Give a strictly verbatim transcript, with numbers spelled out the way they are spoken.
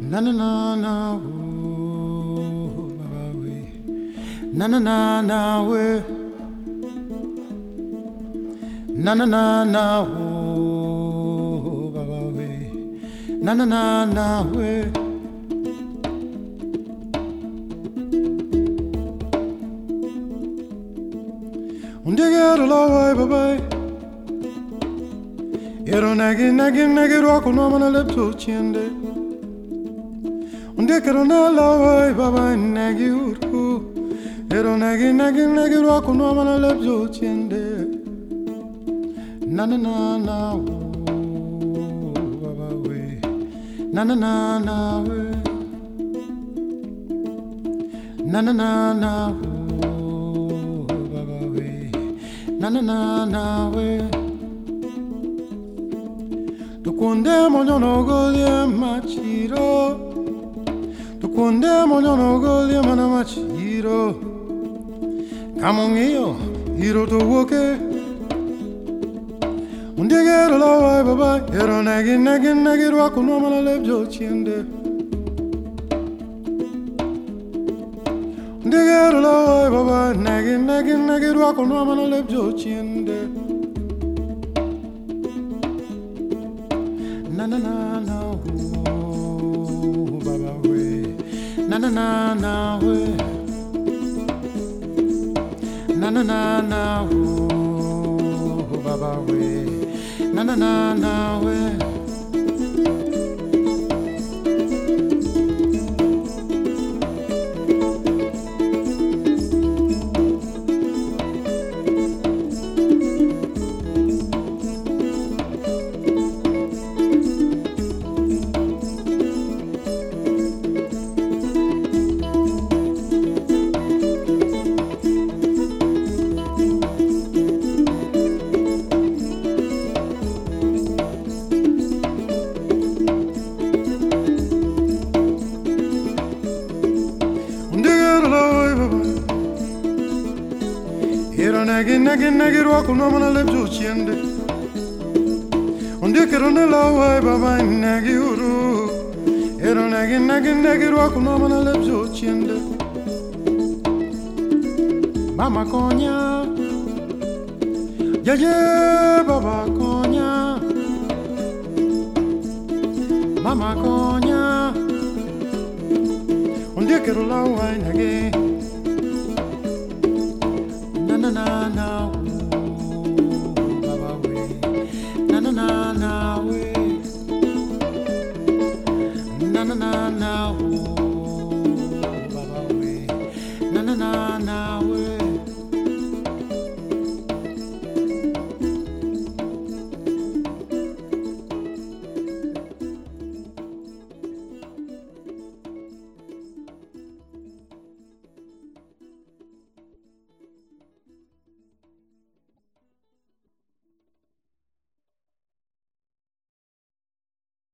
Na na na na ooh, baba we. Na na na na we. Na na na na ooh, baba we. Na na na na we. Undigero la way baba. Ero nagi nagi nagi roko no mana lepto chiende. Undikero na la way baba nagi uru. Ero nagi nagi nagi roko no mana lepto chiende. Na na na na ooh, baba we. Na na na na we. Na na na na ooh, baba we. Na na na na we. Tukunde monyono golie machiro. Tukunde monyono golie mana machiro. Kamongio hiro to woke. Undigero la way baba. Ero nagi nagi nagi roko no mana lepjo chiende. Undigero la way baba. Nagi nagi nagi roko no mana lepjo chiende. Na na na na ooh, baba we. Na na na na we. Na na na na ooh, baba we. Na na na na we. Ero nagi nagi nagi roko no mana lepjo chiende. Undikero na la way baba nagi uru. Ero nagi nagi nagi roko no mana lepjo chiende. Mama konya, ya ya baba konya. Mama konya, undikero la way nagi.